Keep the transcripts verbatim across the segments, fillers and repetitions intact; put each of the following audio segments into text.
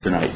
Tonight.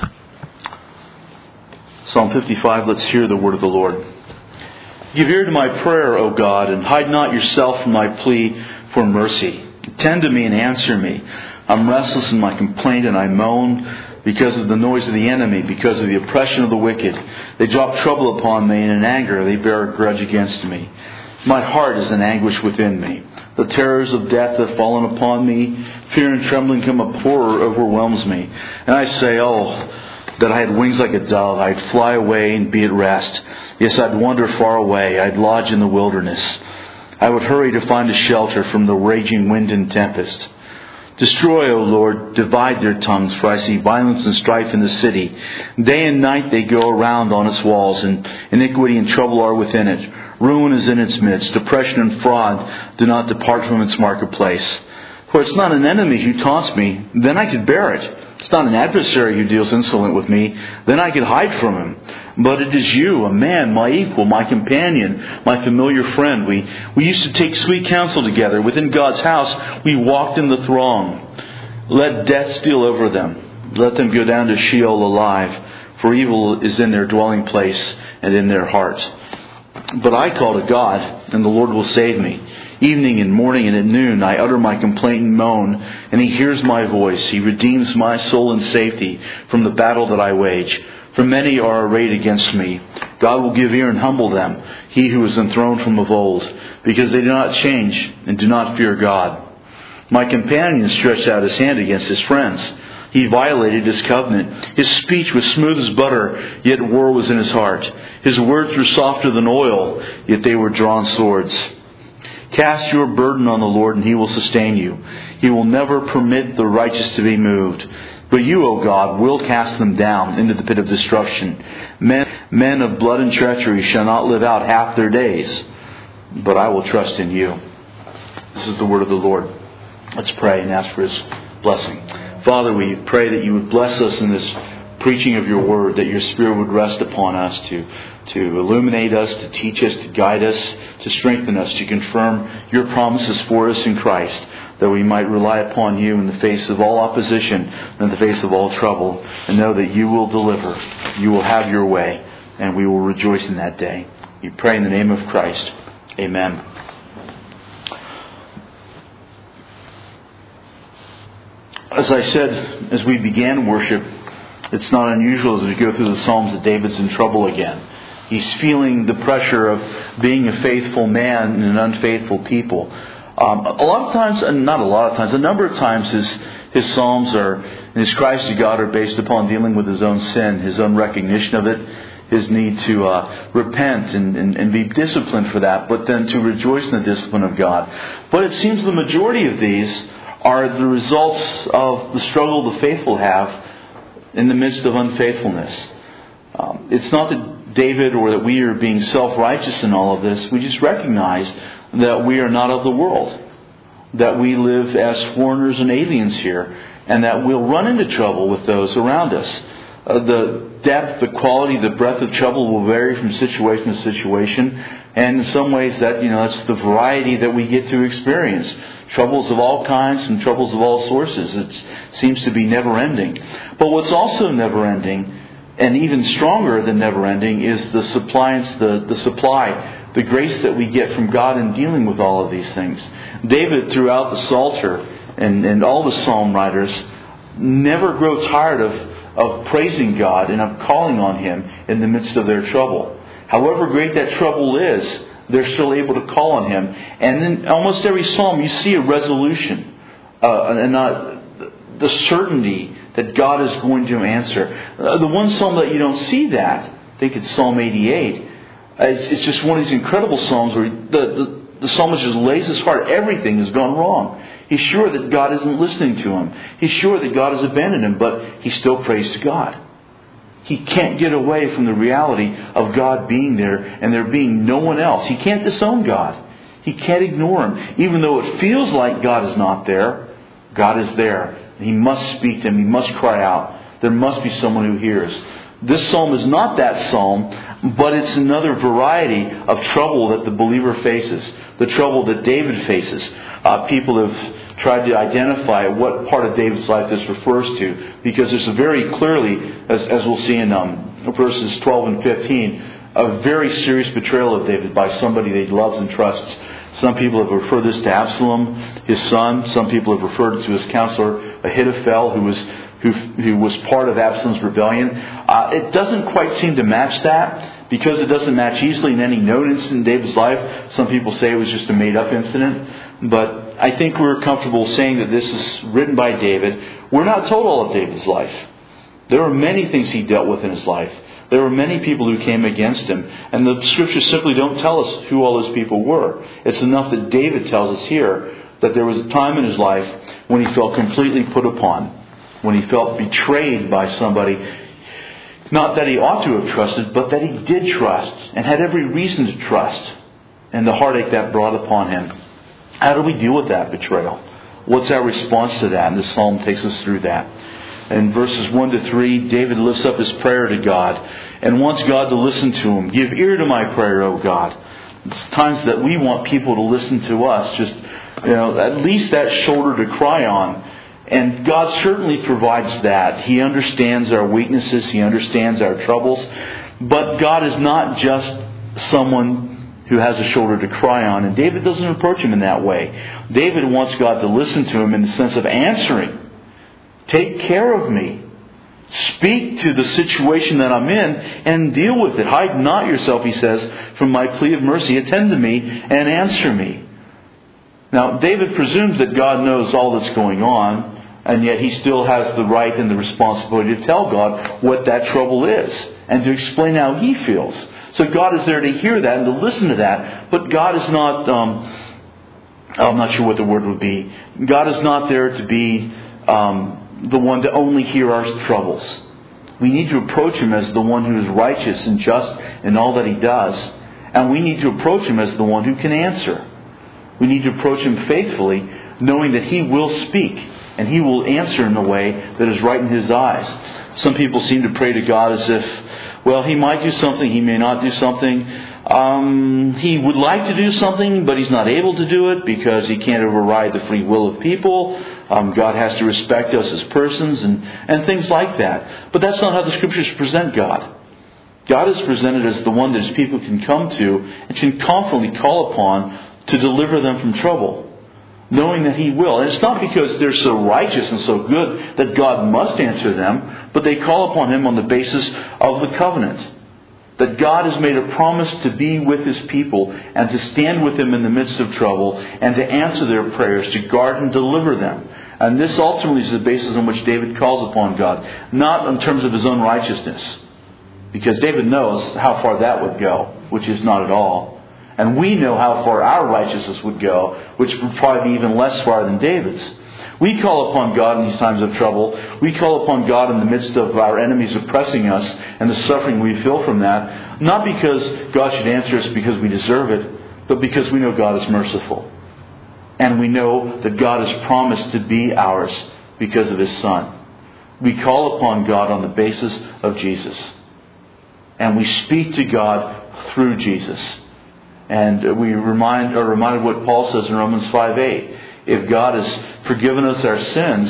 Psalm fifty-five, let's hear the word of the Lord. Give ear to my prayer, O God, and hide not yourself from my plea for mercy. Attend to me and answer me. I'm restless in my complaint, and I moan because of the noise of the enemy, because of the oppression of the wicked. They drop trouble upon me, and in anger they bear a grudge against me. My heart is in anguish within me. The terrors of death have fallen upon me. Fear and trembling come up. Horror overwhelms me. And I say, oh, that I had wings like a dove. I'd fly away and be at rest. Yes, I'd wander far away. I'd lodge in the wilderness. I would hurry to find a shelter from the raging wind and tempest. Destroy, O Lord, divide their tongues, for I see violence and strife in the city. Day and night they go around on its walls, and iniquity and trouble are within it. Ruin is in its midst. Depression and fraud do not depart from its marketplace. For it's not an enemy who taunts me, then I could bear it. It's not an adversary who deals insolent with me, then I could hide from him. But it is you, a man, my equal, my companion, my familiar friend. We, we used to take sweet counsel together. Within God's house, we walked in the throng. Let death steal over them. Let them go down to Sheol alive, for evil is in their dwelling place and in their heart. But I call to God, and the Lord will save me. Evening and morning and at noon I utter my complaint and moan, and He hears my voice. He redeems my soul in safety from the battle that I wage. For many are arrayed against me. God will give ear and humble them, He who is enthroned from of old, because they do not change and do not fear God. My companion stretched out his hand against his friends. He violated his covenant. His speech was smooth as butter, yet war was in his heart. His words were softer than oil, yet they were drawn swords. Cast your burden on the Lord, and He will sustain you. He will never permit the righteous to be moved. But you, O God, will cast them down into the pit of destruction. Men, men of blood and treachery shall not live out half their days. But I will trust in you. This is the word of the Lord. Let's pray and ask for His blessing. Father, we pray that you would bless us in this preaching of your word, that your Spirit would rest upon us to, to illuminate us, to teach us, to guide us, to strengthen us, to confirm your promises for us in Christ, that we might rely upon you in the face of all opposition, in the face of all trouble, and know that you will deliver, you will have your way, and we will rejoice in that day. We pray in the name of Christ. Amen. As I said, as we began worship, it's not unusual as we go through the Psalms that David's in trouble again. He's feeling the pressure of being a faithful man and an unfaithful people. Um, a lot of times, and not a lot of times, a number of times his, his Psalms are, and his cries to God are based upon dealing with his own sin, his own recognition of it, his need to uh, repent and, and, and be disciplined for that, but then to rejoice in the discipline of God. But it seems the majority of these are the results of the struggle the faithful have in the midst of unfaithfulness. Um, it's not that David or that we are being self-righteous in all of this. We just recognize that we are not of the world, that we live as foreigners and aliens here, and that we'll run into trouble with those around us. Uh, the depth, the quality, the breadth of trouble will vary from situation to situation, and in some ways that, you know, that's the variety that we get to experience. Troubles of all kinds and troubles of all sources. It seems to be never-ending. But what's also never-ending, and even stronger than never-ending, is the supply, the, the supply, the grace that we get from God in dealing with all of these things. David, throughout the Psalter and, and all the Psalm writers, never grow tired of, of praising God and of calling on Him in the midst of their trouble. However great that trouble is, they're still able to call on Him. And in almost every psalm, you see a resolution, uh, and uh, the certainty that God is going to answer. Uh, the one psalm that you don't see that, I think it's Psalm eighty-eight. Uh, it's, it's just one of these incredible psalms where the, the, the psalmist just lays his heart. Everything has gone wrong. He's sure that God isn't listening to him. He's sure that God has abandoned him, but he still prays to God. He can't get away from the reality of God being there and there being no one else. He can't disown God. He can't ignore Him. Even though it feels like God is not there, God is there. He must speak to Him. He must cry out. There must be someone who hears. This psalm is not that psalm, but it's another variety of trouble that the believer faces. The trouble that David faces. Uh, people have tried to identify what part of David's life this refers to, because there's a very clearly, as, as we'll see in um, verses twelve and fifteen, a very serious betrayal of David by somebody that he loves and trusts. Some people have referred this to Absalom, his son. Some people have referred it to his counselor Ahithophel, who was who, who was part of Absalom's rebellion. Uh, it doesn't quite seem to match that, because it doesn't match easily in any known incident in David's life. Some people say it was just a made-up incident. But I think we're comfortable saying that this is written by David. We're not told all of David's life. There are many things he dealt with in his life. There were many people who came against him. And the Scriptures simply don't tell us who all those people were. It's enough that David tells us here that there was a time in his life when he felt completely put upon. When he felt betrayed by somebody. Not that he ought to have trusted, but that he did trust. And had every reason to trust. And the heartache that brought upon him. How do we deal with that betrayal? What's our response to that? And this psalm takes us through that. In verses one to three, David lifts up his prayer to God and wants God to listen to him. Give ear to my prayer, O God. It's times that we want people to listen to us. Just, you know, at least that shoulder to cry on. And God certainly provides that. He understands our weaknesses. He understands our troubles. But God is not just someone who has a shoulder to cry on. And David doesn't approach him in that way. David wants God to listen to him in the sense of answering. Take care of me. Speak to the situation that I'm in and deal with it. Hide not yourself, he says, from my plea of mercy. Attend to me and answer me. Now, David presumes that God knows all that's going on, and yet he still has the right and the responsibility to tell God what that trouble is and to explain how he feels. So God is there to hear that and to listen to that, but God is not, um, I'm not sure what the word would be. God is not there to be um, the one to only hear our troubles. We need to approach him as the one who is righteous and just in all that he does. And we need to approach him as the one who can answer. We need to approach him faithfully, knowing that he will speak and he will answer in a way that is right in his eyes. Some people seem to pray to God as if, well, he might do something, he may not do something. Um, he would like to do something, but he's not able to do it because he can't override the free will of people. Um, God has to respect us as persons and, and things like that. But that's not how the Scriptures present God. God is presented as the one that his people can come to and can confidently call upon to deliver them from trouble, knowing that he will. And it's not because they're so righteous and so good that God must answer them, but they call upon him on the basis of the covenant. That God has made a promise to be with his people and to stand with them in the midst of trouble and to answer their prayers, to guard and deliver them. And this ultimately is the basis on which David calls upon God, not in terms of his own righteousness, because David knows how far that would go, which is not at all. And we know how far our righteousness would go, which would probably be even less far than David's. We call upon God in these times of trouble. We call upon God in the midst of our enemies oppressing us and the suffering we feel from that. Not because God should answer us because we deserve it, but because we know God is merciful. And we know that God has promised to be ours because of his Son. We call upon God on the basis of Jesus. And we speak to God through Jesus. And we remind, are reminded what Paul says in Romans five eight. If God has forgiven us our sins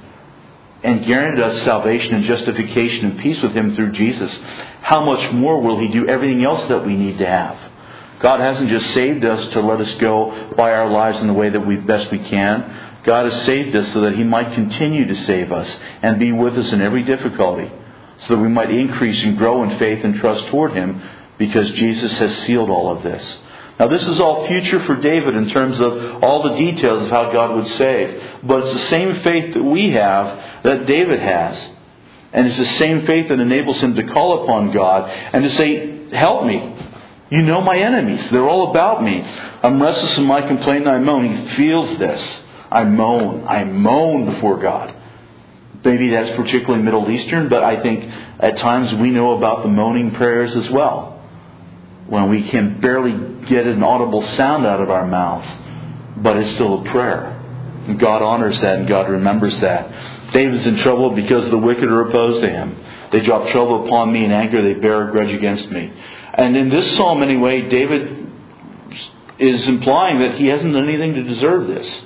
and granted us salvation and justification and peace with him through Jesus, how much more will he do everything else that we need to have? God hasn't just saved us to let us go by our lives in the way that we best we can. God has saved us so that he might continue to save us and be with us in every difficulty, so that we might increase and grow in faith and trust toward him, because Jesus has sealed all of this. Now, this is all future for David in terms of all the details of how God would save. But it's the same faith that we have that David has. And it's the same faith that enables him to call upon God and to say, help me. You know my enemies. They're all about me. I'm restless in my complaint and I moan. He feels this. I moan. I moan before God. Maybe that's particularly Middle Eastern, but I think at times we know about the moaning prayers as well, when we can barely get an audible sound out of our mouths, but it's still a prayer. And God honors that and God remembers that. David's in trouble because the wicked are opposed to him. They drop trouble upon me in anger. They bear a grudge against me. And in this psalm, anyway, David is implying that he hasn't done anything to deserve this.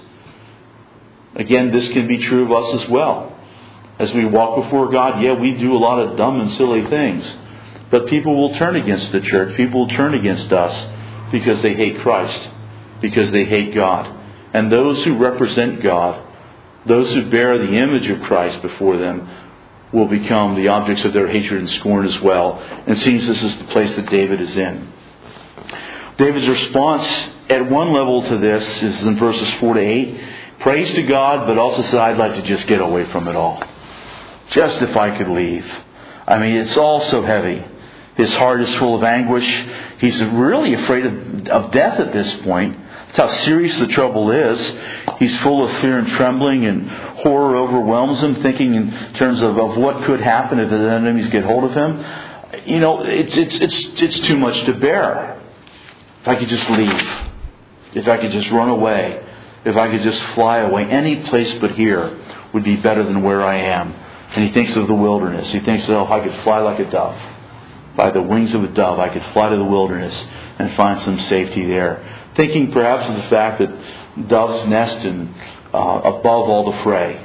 Again, this can be true of us as well. As we walk before God, yeah, we do a lot of dumb and silly things. But people will turn against the church. People will turn against us because they hate Christ. Because they hate God. And those who represent God, those who bear the image of Christ before them, will become the objects of their hatred and scorn as well. And it seems this is the place that David is in. David's response at one level to this is in verses four to eight. Praise to God, but also said, I'd like to just get away from it all. Just if I could leave. I mean, it's all so heavy. His heart is full of anguish. He's really afraid of, of death at this point. That's how serious the trouble is. He's full of fear and trembling, and horror overwhelms him, thinking in terms of, of what could happen if the enemies get hold of him. You know, it's it's it's it's too much to bear. If I could just leave. If I could just run away. If I could just fly away. Any place but here would be better than where I am. And he thinks of the wilderness. He thinks, oh, if I could fly like a dove. By the wings of a dove, I could fly to the wilderness and find some safety there. Thinking perhaps of the fact that doves nest in, uh, above all the fray.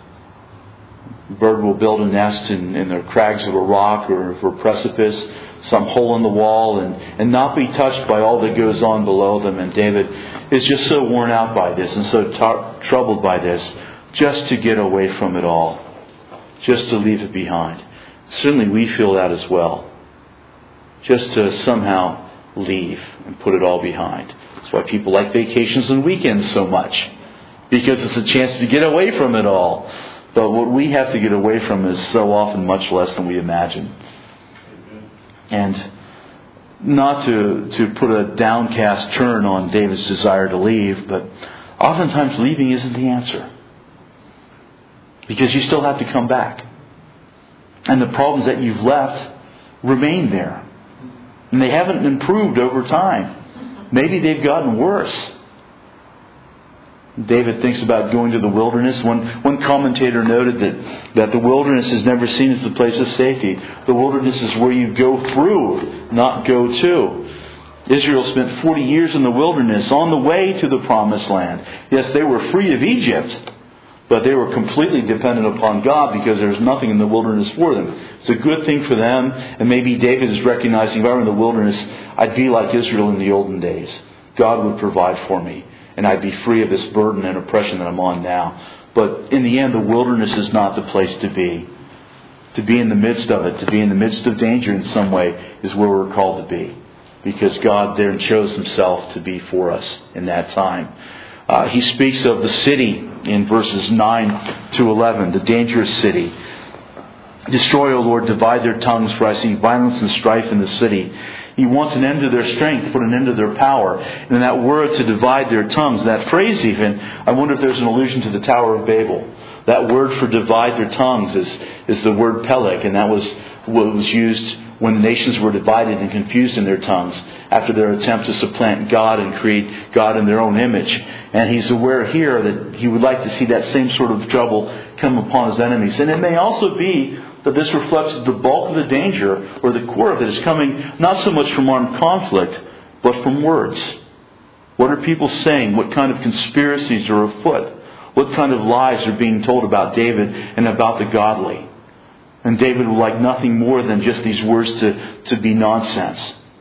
A bird will build a nest in, in the crags of a rock or, or a precipice, some hole in the wall, and, and not be touched by all that goes on below them. And David is just so worn out by this and so t- troubled by this, just to get away from it all. Just to leave it behind. Certainly we feel that as well. Just to somehow leave and put it all behind. That's why people like vacations and weekends so much. Because it's a chance to get away from it all. But what we have to get away from is so often much less than we imagine. And not to, to put a downcast turn on David's desire to leave, but oftentimes leaving isn't the answer. Because you still have to come back. And the problems that you've left remain there. And they haven't improved over time. Maybe they've gotten worse. David thinks about going to the wilderness. One, one commentator noted that, that the wilderness is never seen as the place of safety. The wilderness is where you go through, not go to. Israel spent forty years in the wilderness on the way to the promised land. Yes, they were free of Egypt. But they were completely dependent upon God because there was nothing in the wilderness for them. It's a good thing for them. And maybe David is recognizing, if I were in the wilderness, I'd be like Israel in the olden days. God would provide for me. And I'd be free of this burden and oppression that I'm on now. But in the end, the wilderness is not the place to be. To be in the midst of it, to be in the midst of danger in some way, is where we're called to be. Because God there chose Himself to be for us in that time. Uh, he speaks of the city in verses nine to eleven, the dangerous city. Destroy, O Lord, divide their tongues, for I see violence and strife in the city. He wants an end to their strength, put an end to their power. And in that word, to divide their tongues, that phrase even, I wonder if there's an allusion to the Tower of Babel. That word for divide their tongues is, is the word peleg, and that was what was used when the nations were divided and confused in their tongues after their attempt to supplant God and create God in their own image. And he's aware here that he would like to see that same sort of trouble come upon his enemies. And it may also be that this reflects the bulk of the danger, or the core of it is coming not so much from armed conflict, but from words. What are people saying? What kind of conspiracies are afoot? What kind of lies are being told about David and about the godly? And David would like nothing more than just these words to, to be nonsense.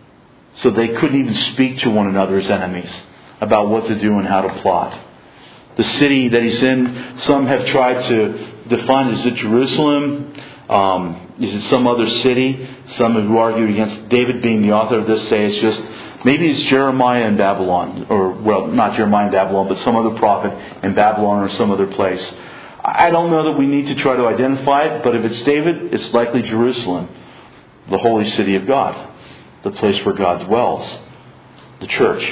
So they couldn't even speak to one another as enemies about what to do and how to plot. The city that he's in, some have tried to define, is it Jerusalem? Um, is it some other city? Some who argued against David being the author of this say it's just, maybe it's Jeremiah in Babylon. Or, well, not Jeremiah in Babylon, but some other prophet in Babylon or some other place. I don't know that we need to try to identify it, but if it's David, it's likely Jerusalem, the holy city of God, the place where God dwells, the church,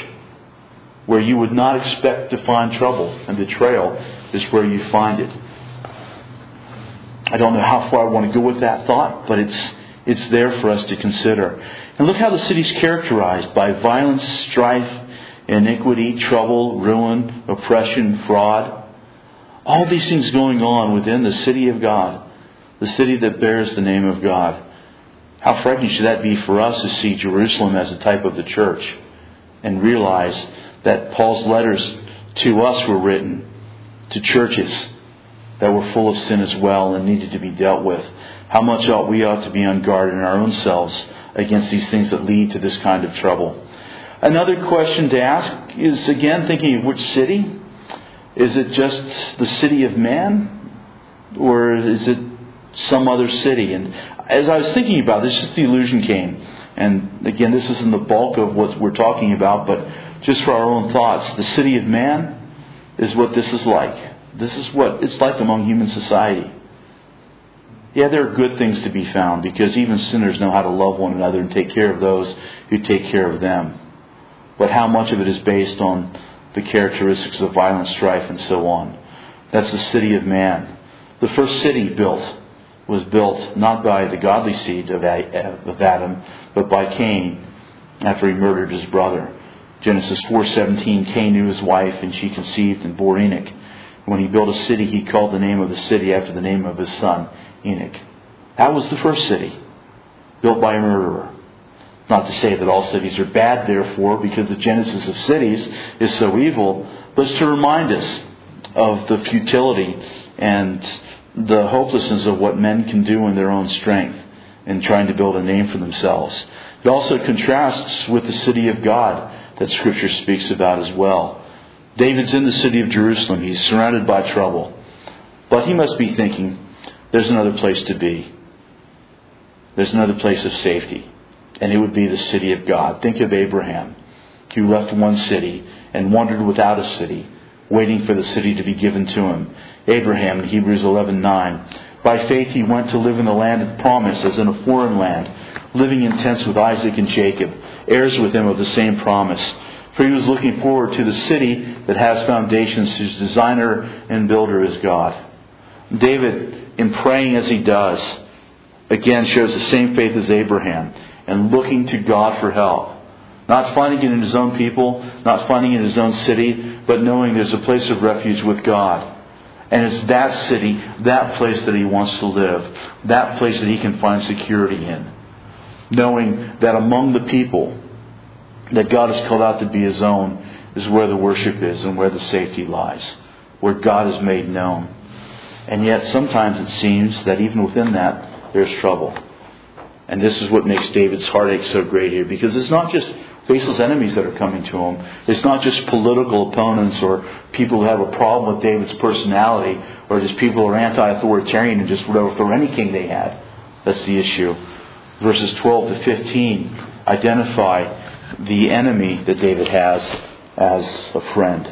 where you would not expect to find trouble and betrayal is where you find it. I don't know how far I want to go with that thought, but it's it's there for us to consider. And look how the city's characterized by violence, strife, iniquity, trouble, ruin, oppression, fraud. All these things going on within the city of God, the city that bears the name of God. How frightening should that be for us to see Jerusalem as a type of the church and realize that Paul's letters to us were written to churches that were full of sin as well and needed to be dealt with. How much ought we ought to be on guard in our own selves against these things that lead to this kind of trouble. Another question to ask is, again, thinking of which city. Is it just the city of man? Or is it some other city? And as I was thinking about this, just the illusion came. And again, this isn't the bulk of what we're talking about, but just for our own thoughts. The city of man is what this is like. This is what it's like among human society. Yeah, there are good things to be found because even sinners know how to love one another and take care of those who take care of them. But how much of it is based on the characteristics of violent strife and so on? That's the city of man. The first city built was built not by the godly seed of Adam, but by Cain after he murdered his brother. Genesis four seventeen, Cain knew his wife and she conceived and bore Enoch. When he built a city, he called the name of the city after the name of his son, Enoch. That was the first city, built by a murderer. Not to say that all cities are bad, therefore, because the genesis of cities is so evil, but it's to remind us of the futility and the hopelessness of what men can do in their own strength in trying to build a name for themselves. It also contrasts with the city of God that Scripture speaks about as well. David's in the city of Jerusalem. He's surrounded by trouble. But he must be thinking, there's another place to be. There's another place of safety. And it would be the city of God. Think of Abraham, who left one city and wandered without a city, waiting for the city to be given to him. Abraham, in Hebrews eleven nine. By faith he went to live in the land of promise, as in a foreign land, living in tents with Isaac and Jacob, heirs with him of the same promise. For he was looking forward to the city that has foundations, whose designer and builder is God. David, in praying as he does, again shows the same faith as Abraham, and looking to God for help. Not finding it in his own people, not finding it in his own city, but knowing there's a place of refuge with God. And it's that city, that place that he wants to live, that place that he can find security in. Knowing that among the people that God has called out to be his own is where the worship is and where the safety lies, where God is made known. And yet sometimes it seems that even within that, there's trouble. And this is what makes David's heartache so great here, because it's not just faceless enemies that are coming to him. It's not just political opponents or people who have a problem with David's personality, or just people who are anti-authoritarian and just would overthrow any king they had. That's the issue. Verses twelve to fifteen identify the enemy that David has as a friend.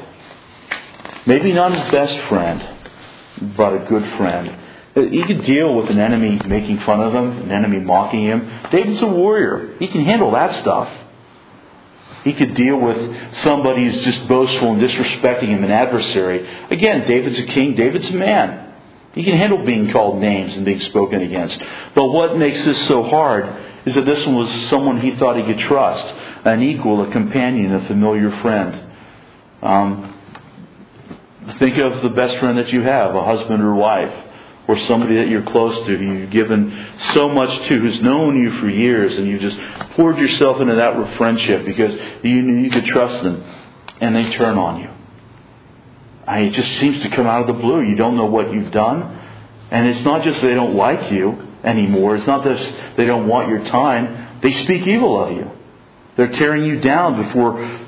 Maybe not his best friend, but a good friend. He could deal with an enemy making fun of him, an enemy mocking him. David's a warrior. He can handle that stuff. He could deal with somebody who's just boastful and disrespecting him, an adversary. Again, David's a king. David's a man. He can handle being called names and being spoken against. But what makes this so hard is that this one was someone he thought he could trust. An equal, a companion, a familiar friend. Um, think of the best friend that you have, a husband or wife. Or somebody that you're close to, who you've given so much to, who's known you for years, and you just poured yourself into that friendship because you knew you could trust them, and they turn on you. I mean, it just seems to come out of the blue. You don't know what you've done, and it's not just they don't like you anymore. It's not that they don't want your time. They speak evil of you. They're tearing you down before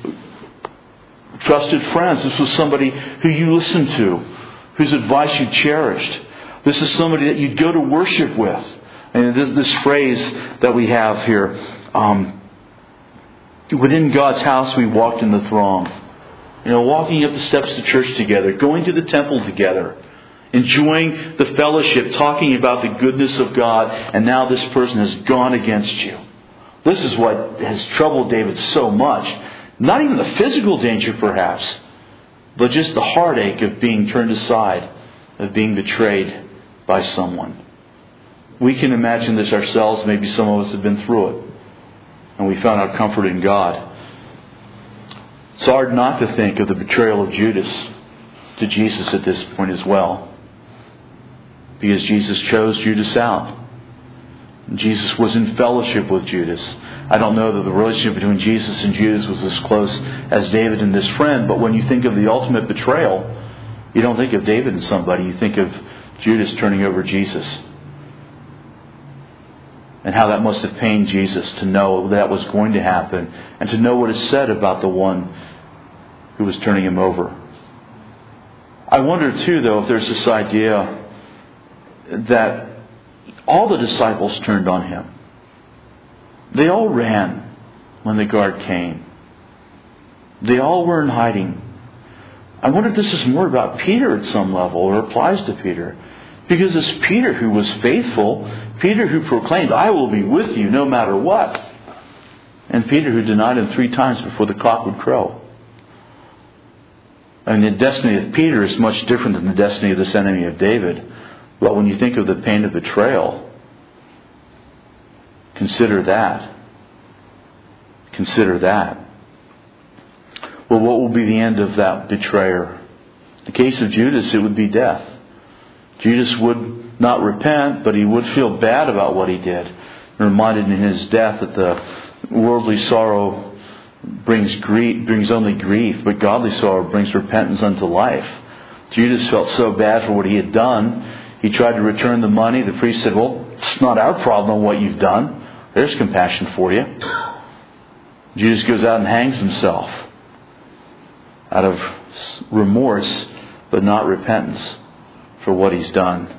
trusted friends. This was somebody who you listened to, whose advice you cherished. This is somebody that you'd go to worship with. And this, this phrase that we have here, um, within God's house we walked in the throng. You know, walking up the steps to church together, going to the temple together, enjoying the fellowship, talking about the goodness of God, and now this person has gone against you. This is what has troubled David so much. Not even the physical danger perhaps, but just the heartache of being turned aside, of being betrayed by someone. We can imagine this ourselves. Maybe some of us have been through it. And we found our comfort in God. It's hard not to think of the betrayal of Judas. to Jesus at this point as well. Because Jesus chose Judas out. Jesus was in fellowship with Judas. I don't know that the relationship between Jesus and Judas was as close as David and his friend, but when you think of the ultimate betrayal, you don't think of David and somebody, you think of Judas turning over Jesus. And how that must have pained Jesus to know that was going to happen, and to know what is said about the one who was turning him over. I wonder too, though, if there's this idea that all the disciples turned on him. They all ran when the guard came. They all were in hiding. I wonder if this is more about Peter at some level, or applies to Peter. Because it's Peter who was faithful. Peter who proclaimed, I will be with you no matter what. And Peter who denied him three times before the cock would crow. And the destiny of Peter is much different than the destiny of this enemy of David. But when you think of the pain of betrayal, consider that. Consider that. Well, what will be the end of that betrayer? In the case of Judas, it would be death. Judas would not repent, but he would feel bad about what he did. And reminded in his death that the worldly sorrow brings grief, brings only grief, but godly sorrow brings repentance unto life. Judas felt so bad for what he had done. He tried to return the money. The priest said, well, it's not our problem what you've done. There's compassion for you. Judas goes out and hangs himself out of remorse, but not repentance for what he's done.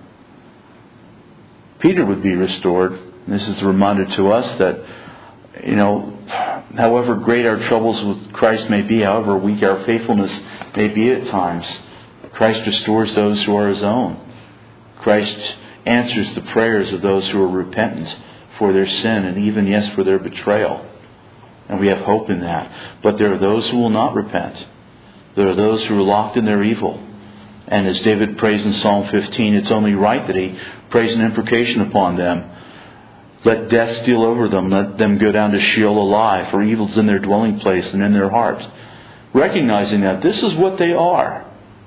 Peter would be restored. And this is a reminder to us that, you know, however great our troubles with Christ may be, however weak our faithfulness may be at times, Christ restores those who are His own. Christ answers the prayers of those who are repentant for their sin and even, yes, for their betrayal. And we have hope in that. But there are those who will not repent. There are those who are locked in their evil. And as David prays in Psalm fifteen, it's only right that he prays an imprecation upon them. Let death steal over them. Let them go down to Sheol alive, for evil's in their dwelling place and in their heart. Recognizing that this is what they are.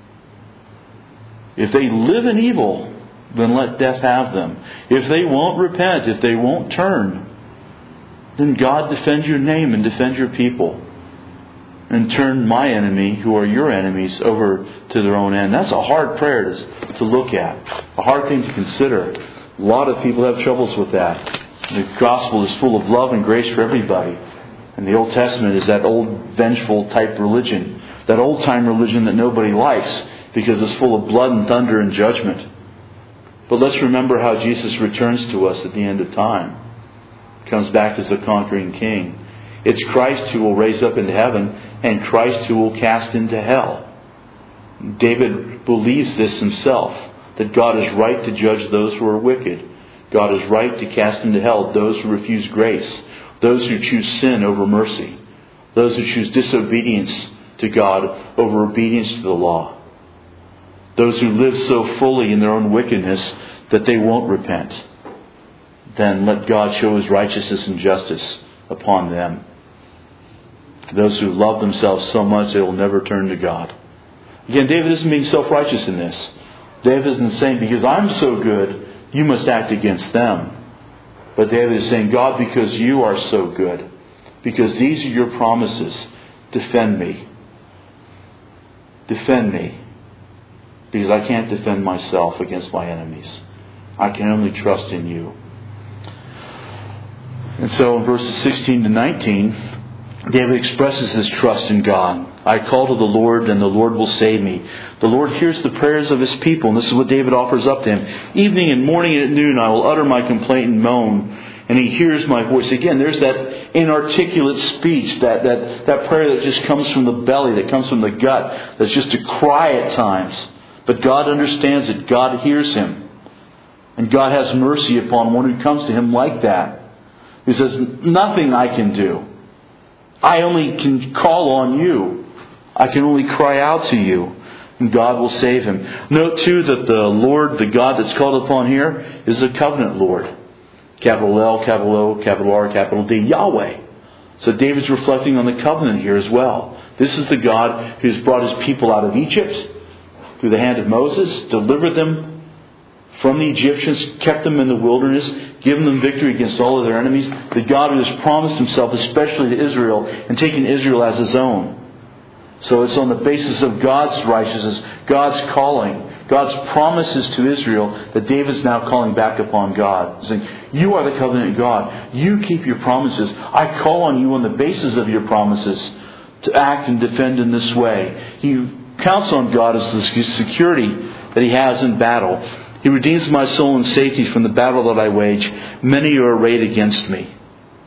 If they live in evil, then let death have them. If they won't repent, if they won't turn, then God defend your name and defend your people. And turn my enemy, who are your enemies, over to their own end. That's a hard prayer to, to look at. A hard thing to consider. A lot of people have troubles with that. The gospel is full of love and grace for everybody. And the Old Testament is that old vengeful type religion. That old time religion that nobody likes because it's full of blood and thunder and judgment. But let's remember how Jesus returns to us at the end of time. He comes back as the conquering king. It's Christ who will raise up into heaven and Christ who will cast into hell. David believes this himself, that God is right to judge those who are wicked. God is right to cast into hell those who refuse grace, those who choose sin over mercy, those who choose disobedience to God over obedience to the law, those who live so fully in their own wickedness that they won't repent. Then let God show His righteousness and justice upon them. Those who love themselves so much they will never turn to God. Again, David isn't being self-righteous in this. David isn't saying, because I'm so good, you must act against them. But David is saying, God, because you are so good, because these are your promises, defend me. Defend me. Because I can't defend myself against my enemies. I can only trust in you. And so in verses sixteen to nineteen, David expresses his trust in God. I call to the Lord, and the Lord will save me. The Lord hears the prayers of His people, and this is what David offers up to Him. Evening and morning and at noon I will utter my complaint and moan, and He hears my voice. Again, there's that inarticulate speech, that, that, that prayer that just comes from the belly, that comes from the gut, that's just a cry at times. But God understands it. God hears him. And God has mercy upon one who comes to Him like that. He says, nothing I can do. I only can call on you. I can only cry out to you. And God will save him. Note too that the Lord, the God that's called upon here, is a covenant Lord. Capital L, capital O, capital R, capital D, Yahweh. So David's reflecting on the covenant here as well. This is the God who's brought His people out of Egypt. through the hand of Moses, delivered them from the Egyptians, kept them in the wilderness, given them victory against all of their enemies. The God who has promised Himself especially to Israel and taken Israel as His own. So it's on the basis of God's righteousness, God's calling, God's promises to Israel that David's now calling back upon God. Saying, you are the covenant God. You keep your promises. I call on you on the basis of your promises to act and defend in this way. He counts on God as the security that He has in battle. He redeems my soul in safety from the battle that I wage. Many are arrayed against me.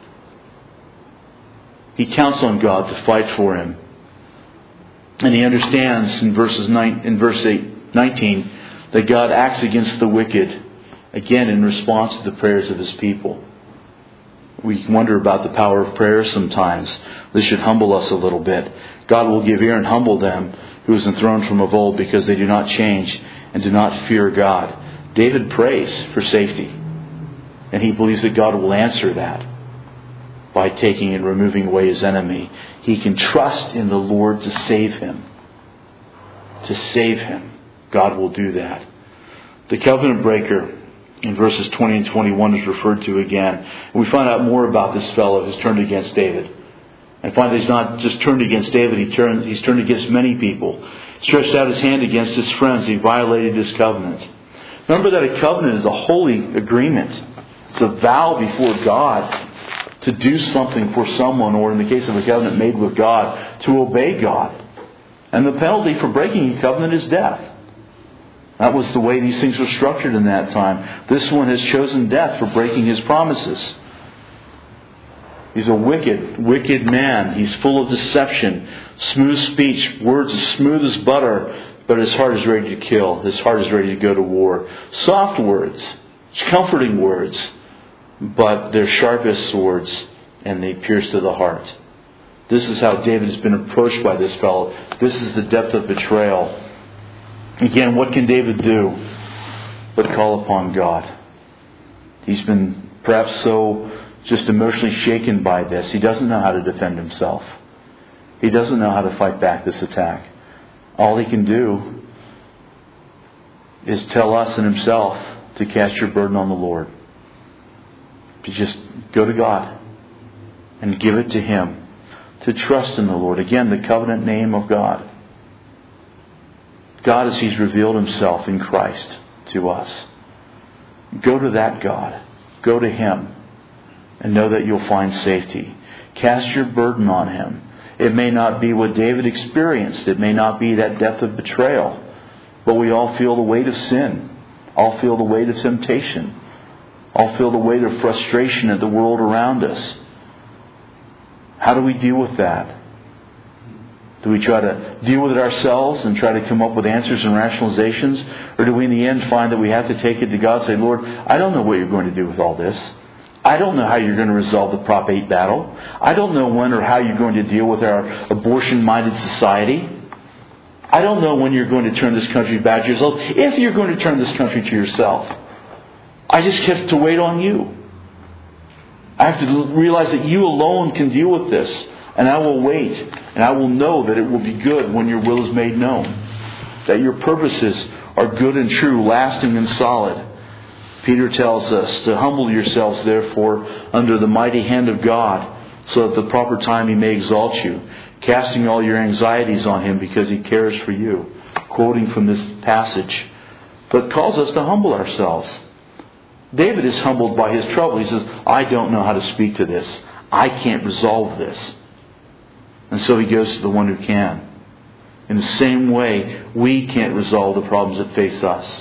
He counts on God to fight for him. And he understands in verses nine, in verse eight, nineteen that God acts against the wicked, again in response to the prayers of His people. We wonder about the power of prayer sometimes. This should humble us a little bit. God will give ear and humble them who is enthroned from of old, because they do not change and do not fear God. David prays for safety. And he believes that God will answer that by taking and removing away his enemy. He can trust in the Lord to save him. To save him. God will do that. The covenant breaker in verses twenty and twenty-one is referred to again. And we find out more about this fellow who's turned against David. And find that he's not just turned against David, he turned, he's turned against many people. Stretched out his hand against his friends. He violated his covenant. Remember that a covenant is a holy agreement. It's a vow before God to do something for someone, or in the case of a covenant made with God, to obey God. And the penalty for breaking a covenant is death. That was the way these things were structured in that time. This one has chosen death for breaking his promises. He's a wicked, wicked man. He's full of deception, smooth speech, words as smooth as butter, but his heart is ready to kill. His heart is ready to go to war. Soft words, comforting words, but they're sharp as swords, and they pierce to the heart. This is how David has been approached by this fellow. This is the depth of betrayal. Again, what can David do but call upon God? He's been perhaps so just emotionally shaken by this. He doesn't know how to defend himself. He doesn't know how to fight back this attack. All he can do is tell us and himself to cast your burden on the Lord. To just go to God and give it to Him. To trust in the Lord. Again, the covenant name of God. God as He's revealed Himself in Christ to us. Go to that God. Go to Him. And know that you'll find safety. Cast your burden on Him. It may not be what David experienced. It may not be that depth of betrayal. But we all feel the weight of sin. All feel the weight of temptation. All feel the weight of frustration at the world around us. How do we deal with that? Do we try to deal with it ourselves and try to come up with answers and rationalizations? Or do we in the end find that we have to take it to God and say, Lord, I don't know what you're going to do with all this. I don't know how you're going to resolve the Prop eight battle. I don't know when or how you're going to deal with our abortion-minded society. I don't know when you're going to turn this country back to yourself. If you're going to turn this country to yourself. I just have to wait on you. I have to realize that you alone can deal with this. And I will wait. And I will know that it will be good when your will is made known. That your purposes are good and true, lasting and solid. Peter tells us to humble yourselves, therefore, under the mighty hand of God, so that at the proper time He may exalt you, casting all your anxieties on Him because He cares for you. Quoting from this passage. But calls us to humble ourselves. David is humbled by his trouble. He says, I don't know how to speak to this. I can't resolve this. And so he goes to the one who can. In the same way, we can't resolve the problems that face us.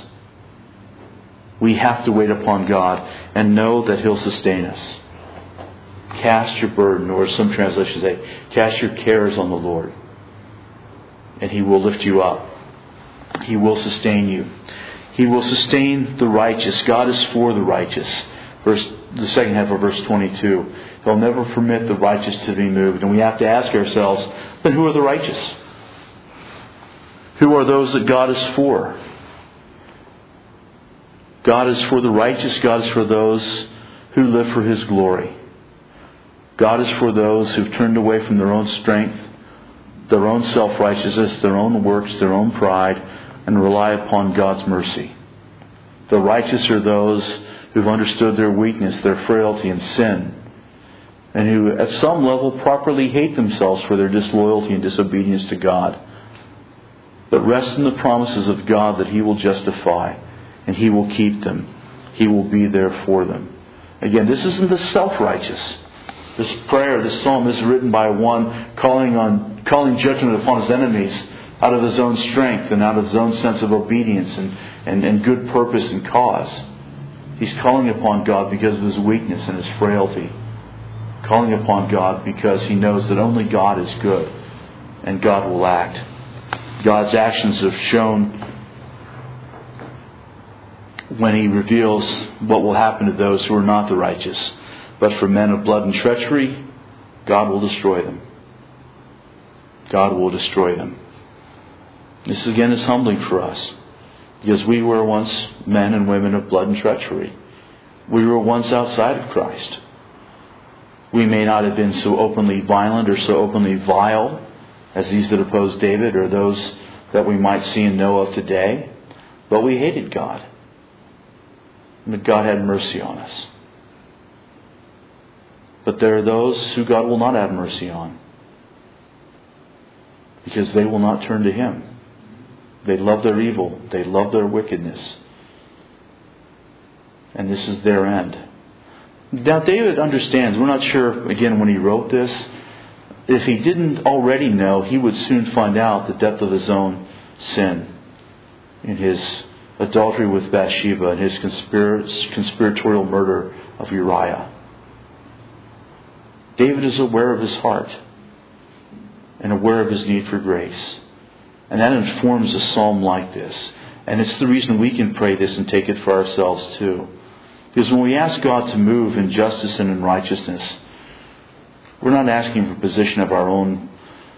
We have to wait upon God and know that He'll sustain us. Cast your burden, or as some translations say, cast your cares on the Lord. And He will lift you up. He will sustain you. He will sustain the righteous. God is for the righteous. Verse, the second half of verse twenty-two. He'll never permit the righteous to be moved. And we have to ask ourselves, then who are the righteous? Who are those that God is for? God is for the righteous. God is for those who live for His glory. God is for those who've turned away from their own strength, their own self-righteousness, their own works, their own pride. and rely upon God's mercy. The righteous are those who've understood their weakness, their frailty and sin, and who at some level properly hate themselves for their disloyalty and disobedience to God, but rest in the promises of God that He will justify and He will keep them. He will be there for them. Again, this isn't the self-righteous. This prayer, this psalm is written by one calling on calling judgment upon his enemies out of his own strength and out of his own sense of obedience and, and, and good purpose and cause. He's calling upon God because of his weakness and his frailty. Calling upon God because he knows that only God is good and God will act. God's actions have shown when He reveals what will happen to those who are not the righteous. But for men of blood and treachery, God will destroy them. God will destroy them. This again is humbling for us, because we were once men and women of blood and treachery. We were once outside of Christ. We may not have been so openly violent or so openly vile as these that opposed David or those that we might see and know of today, but we hated God. But God had mercy on us. But there are those who God will not have mercy on, because they will not turn to Him. They love their evil. They love their wickedness. And this is their end. Now David understands. We're not sure, again, when he wrote this. If he didn't already know, he would soon find out the depth of his own sin in his adultery with Bathsheba and his conspir- conspiratorial murder of Uriah. David is aware of his heart and aware of his need for grace. And that informs a psalm like this. And it's the reason we can pray this and take it for ourselves too. Because when we ask God to move in justice and in righteousness, we're not asking for position of our own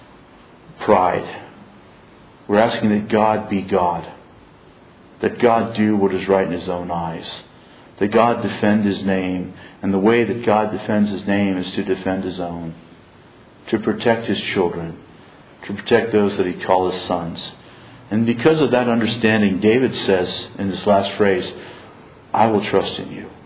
pride. We're asking that God be God. That God do what is right in His own eyes. That God defend His name. And the way that God defends His name is to defend His own. To protect His children. To protect those that He calls His sons. And because of that understanding, David says in this last phrase, I will trust in you.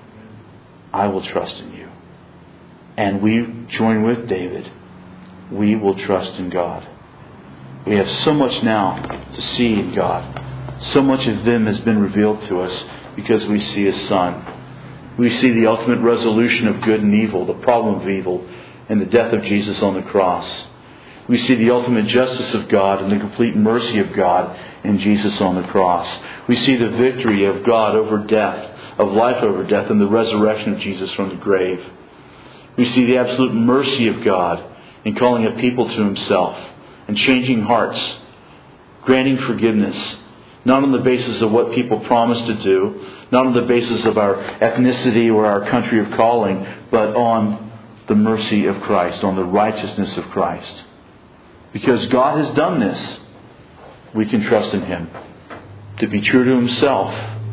I will trust in you. And we join with David. We will trust in God. We have so much now to see in God. So much of Him has been revealed to us because we see His Son. We see the ultimate resolution of good and evil, the problem of evil, in the death of Jesus on the cross. We see the ultimate justice of God and the complete mercy of God in Jesus on the cross. We see the victory of God over death, of life over death, and the resurrection of Jesus from the grave. We see the absolute mercy of God in calling a people to Himself and changing hearts, granting forgiveness, not on the basis of what people promise to do, not on the basis of our ethnicity or our country of calling, but on the mercy of Christ, on the righteousness of Christ. Because God has done this, we can trust in Him to be true to Himself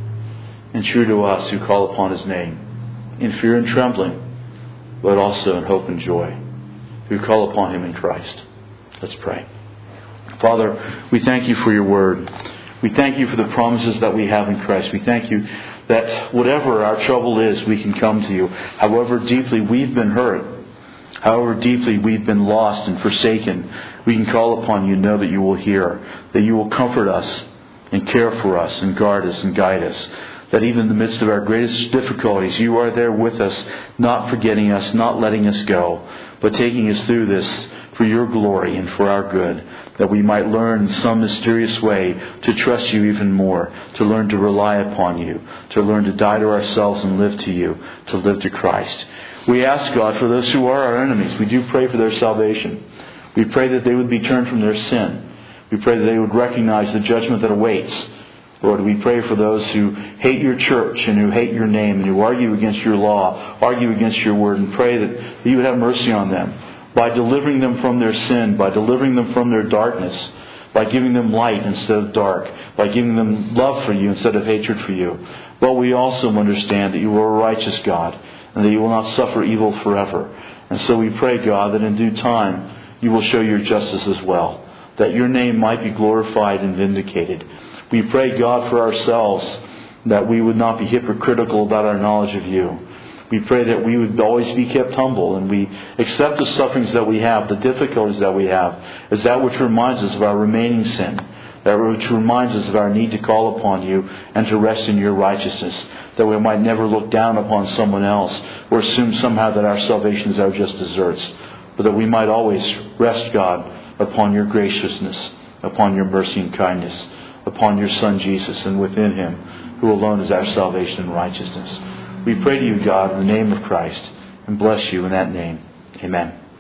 and true to us who call upon His name in fear and trembling, but also in hope and joy, who call upon Him in Christ. Let's pray. Father, we thank You for Your word. We thank You for the promises that we have in Christ. We thank You that whatever our trouble is, we can come to You. However deeply we've been hurt, however deeply we've been lost and forsaken, we can call upon You, know that You will hear, that You will comfort us and care for us and guard us and guide us. That even in the midst of our greatest difficulties, You are there with us, not forgetting us, not letting us go, but taking us through this for Your glory and for our good, that we might learn in some mysterious way to trust You even more, to learn to rely upon You, to learn to die to ourselves and live to You, to live to Christ. We ask, God, for those who are our enemies, we do pray for their salvation. We pray that they would be turned from their sin. We pray that they would recognize the judgment that awaits. Lord, we pray for those who hate Your church and who hate Your name and who argue against Your law, argue against Your word, and pray that You would have mercy on them by delivering them from their sin, by delivering them from their darkness, by giving them light instead of dark, by giving them love for You instead of hatred for You. But we also understand that You are a righteous God and that You will not suffer evil forever. And so we pray, God, that in due time You will show Your justice as well. that your name might be glorified and vindicated. We pray, God, for ourselves, that we would not be hypocritical about our knowledge of you. We pray that we would always be kept humble, and we accept the sufferings that we have, the difficulties that we have, as that which reminds us of our remaining sin, that which reminds us of our need to call upon you and to rest in your righteousness, that we might never look down upon someone else or assume somehow that our salvation is our just deserts, but that we might always rest, God, upon your graciousness, upon your mercy and kindness, upon your Son Jesus, and within him, who alone is our salvation and righteousness. We pray to you, God, in the name of Christ, and bless you in that name. Amen.